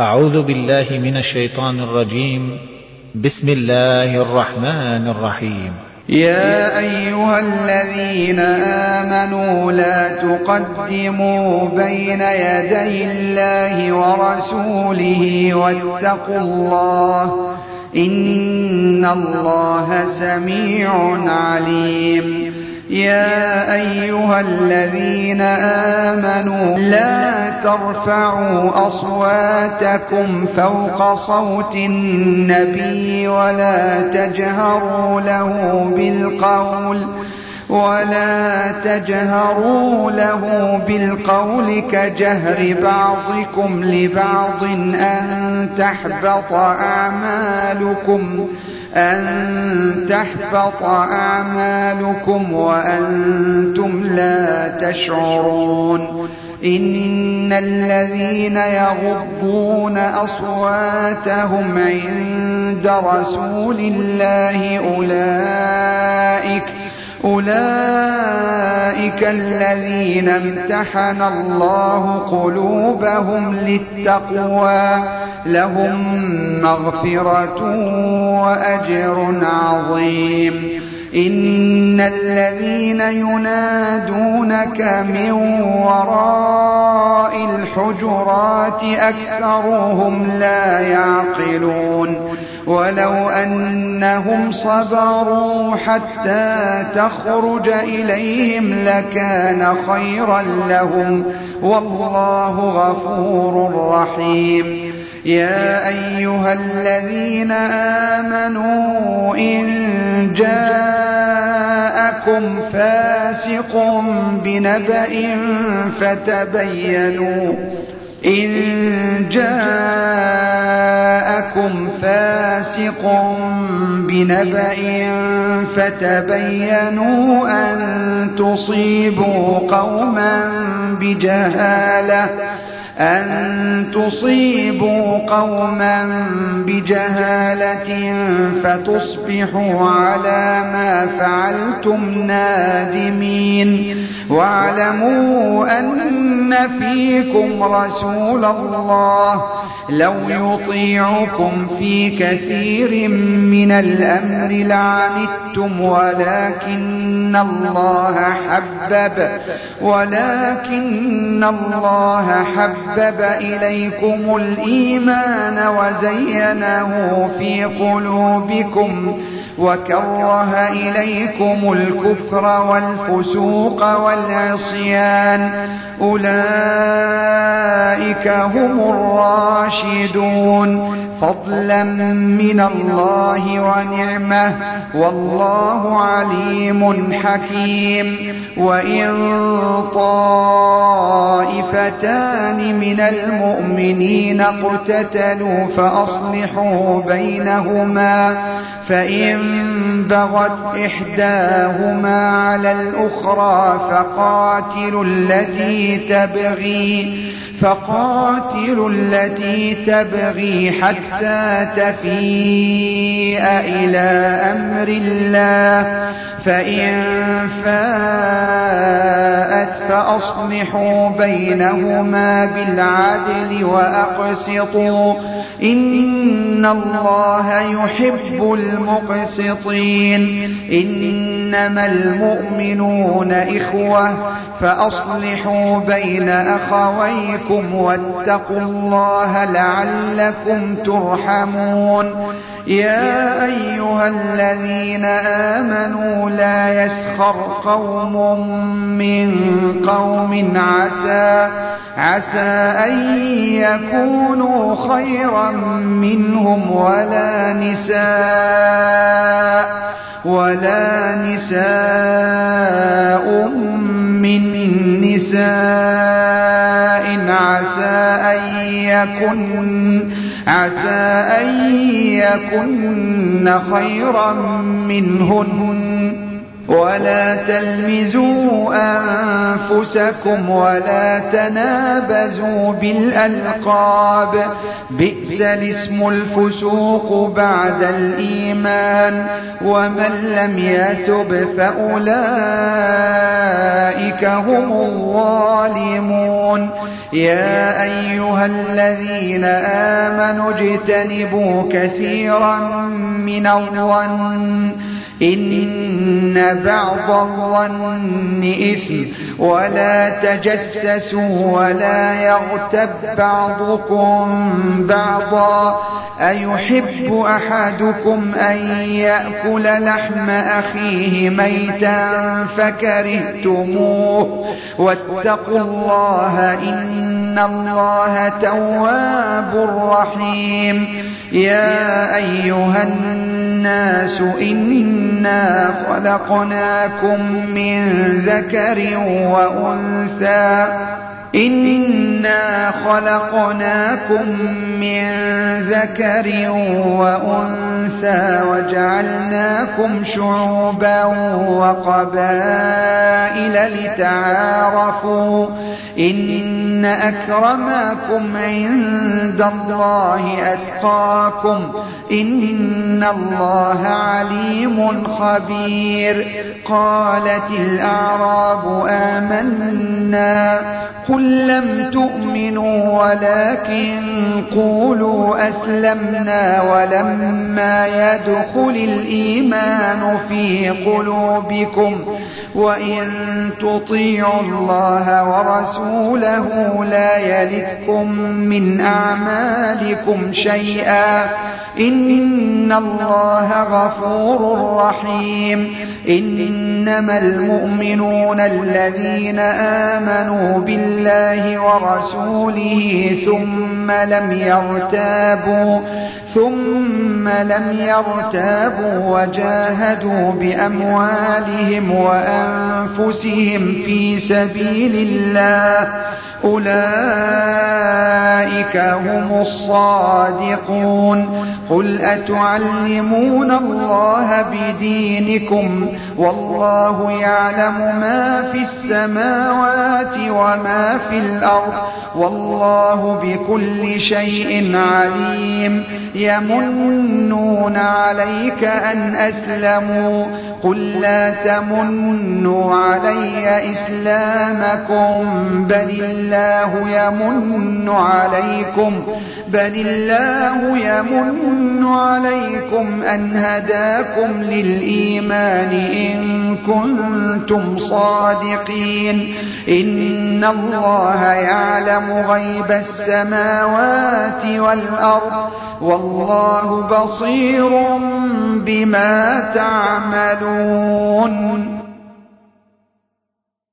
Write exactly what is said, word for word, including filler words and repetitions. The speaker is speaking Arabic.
أعوذ بالله من الشيطان الرجيم. بسم الله الرحمن الرحيم. يا أيها الذين آمنوا لا تقدموا بين يدي الله ورسوله واتقوا الله إن الله سميع عليم. يا أيها الذين آمنوا لا ترفعوا أصواتكم فوق صوت النبي ولا تجهروا له بالقول ولا تجهروا له بالقول كجهر بعضكم لبعض أن تحبط أعمالكم أن تحبط أعمالكم وأنتم لا تشعرون. إن الذين يغضون أصواتهم عند رسول الله أولئك أولئك الذين امتحن الله قلوبهم للتقوى لهم مغفرة وأجر عظيم. إن الذين ينادونك من وراء الحجرات أكثرهم لا يعقلون. ولو أنهم صبروا حتى تخرج إليهم لكان خيرا لهم والله غفور رحيم. يا أيها الذين آمنوا إن جاءكم فاسق بنبأ فتبينوا إن جاءكم فاسق بنبأ فتبينوا أن تصيبوا قوما بجهالة أن تصيبوا قوما بجهالة فتصبحوا على ما فعلتم نادمين. واعلموا أن فيكم رسول الله لو يطيعكم في كثير من الأمر لعنتم ولكن الله حبب ولكن الله حبب إليكم الإيمان وزينه في قلوبكم وكره إليكم الكفر والفسوق والعصيان أولئك هم الراشدون فضلا من الله ونعمة والله عليم حكيم. وإن طائفتان من المؤمنين اقتتلوا فأصلحوا بينهما فإن بغت إحداهما على الأخرى فقاتلوا التي تبغي فقاتلوا التي تبغي حتى تفيء إلى أمر الله فإن فاءت فأصلحوا بينهما بالعدل وأقسطوا إن الله يحب المقسطين. إنما المؤمنون إخوة فأصلحوا بين أخويكم واتقوا الله لعلكم ترحمون. يا أيها الذين آمنوا لا يسخر قوم من قوم عسى عسى أن يكونوا خيرا منهم ولا نساء ولا نساء من نساء عسى أن يكن عسى أن يكن خيرا منهن ولا تلمزوا أنفسكم ولا تنابزوا بالألقاب بئس الاسم الفسوق بعد الإيمان ومن لم يتب فأولئك هم الظالمون يا أيها الذين آمنوا اجتنبوا كثيرا من الظن إن بعض الظن إثم ولا تجسسوا ولا يغتب بعضكم بعضا أيحب أحدكم أن يأكل لحم أخيه ميتا فكرهتموه واتقوا الله إن الله تواب رحيم يا أيها الناس إنا خلقناكم من ذكر وأنثى إنا خلقناكم من ذكر وأنثى وجعلناكم شعوبا وقبائل لتعارفوا إن أكرمكم عند الله أتقاكم إن الله عليم خبير قالت الأعراب آمنا قل لم تؤمنوا ولكن قولوا أسلمنا ولما يدخل الإيمان في قلوبكم وإن تطيعوا الله ورسوله لا يلتكم من أعمالكم شيئا إن الله غفور رحيم إنما المؤمنون الذين آمنوا بالله ورسوله ثم لم يرتابوا ثم لم يرتابوا وجاهدوا بأموالهم وأنفسهم في سبيل الله أولئك هم الصادقون قل أتعلمون الله بدينكم والله يعلم ما في السماوات وما في الأرض والله بكل شيء عليم يمنون عليك أن أسلموا قل لا تمنوا علي إسلامكم بل الله يمن عليكم بل الله يمن عليكم أن هداكم للإيمان إن كنتم صادقين إن الله يعلم غيب السماوات والأرض والله بصير بما تعملون